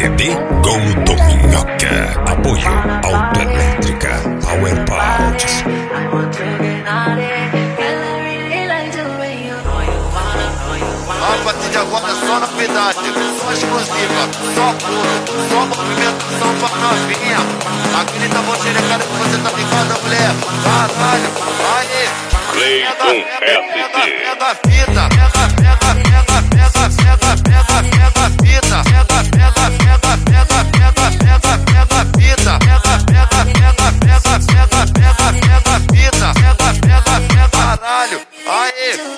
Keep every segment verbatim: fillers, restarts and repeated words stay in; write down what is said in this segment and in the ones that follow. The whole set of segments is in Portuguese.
C D com Tominhoca. Apoio Autoelétrica Power Parts. A partir de agora é só novidade, só exclusiva, só puro, só movimentação pra novinha. Aquele tá bom xerecada que você tá ligado, mulher. Caralho, aí. Cleiton Pega, pega, S C. pega a fita, pega, pega, pega, pega, pega, pega, pega a fita, pega, pega, pega, pega, pega, pega, pega a fita, pega, pega, pega, pega, pega, pega, pega a fita, pega, pega, pega, caralho, aí.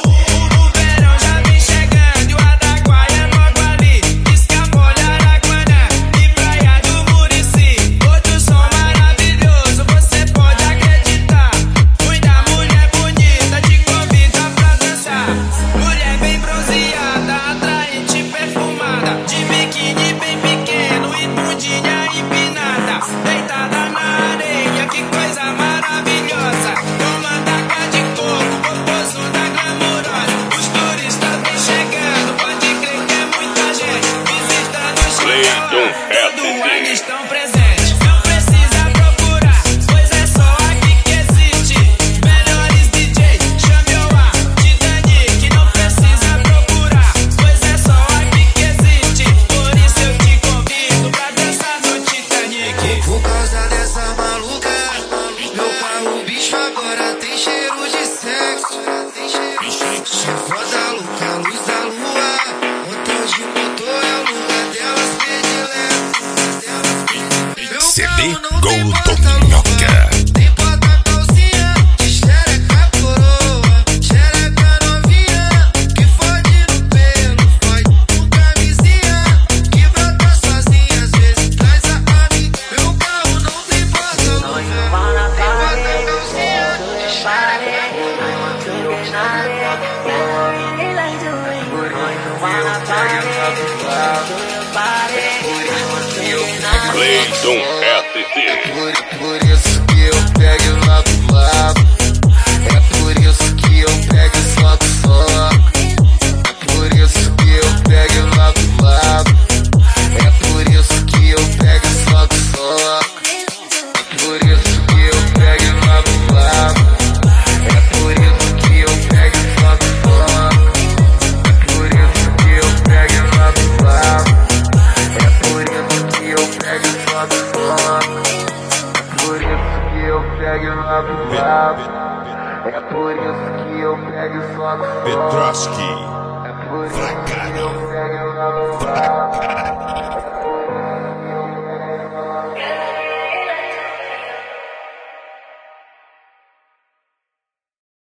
Estão presentes, não precisa procurar, pois é só aqui que existe. Melhores D J, chame o A, Titanic, não precisa procurar, pois é só aqui que existe. Por isso eu te convido pra dançar no Titanic. Por causa dessa maluca, meu pai, o bicho agora tem cheiro de sexo. Chegou da louca, luz da lua, motor de motor é o lugar delas predileto. C D com Tominhoca. Tem bota calcinha, de xereca coroa, xereca novinha, que fode no pelo, fode com camisinha, que brota sozinha, às vezes traz a amiga. Meu carro não tem porta-luva, tem bota calcinha, de xereca Cleiton S C. Por, por isso que eu pego e lá do lado. É por isso que eu pego e soco só. É por isso que eu pego e lá do lado. É por isso que eu pego e soco só. É por isso que eu pego e lá do lado. É por isso que eu pego e soco só. É por isso que eu pego e lá do lado. É por isso que eu pego e soco só. Por isso que eu pego e lavo o lado. É por isso que eu pego e soco só. Petroski. É por isso que eu pego e lavo o lado.